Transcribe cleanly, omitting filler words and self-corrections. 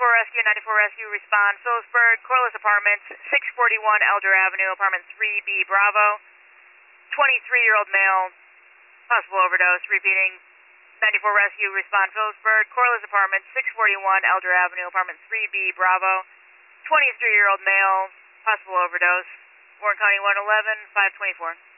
Rescue, 94 Rescue, respond. Phillipsburg, Corliss Apartments, 641 Elder Avenue, apartment 3B Bravo. 23-year-old male, possible overdose. Repeating, 94 Rescue, respond. Phillipsburg, Corliss Apartments, 641 Elder Avenue, apartment 3B Bravo. 23-year-old male, possible overdose. Warren County 111, 524.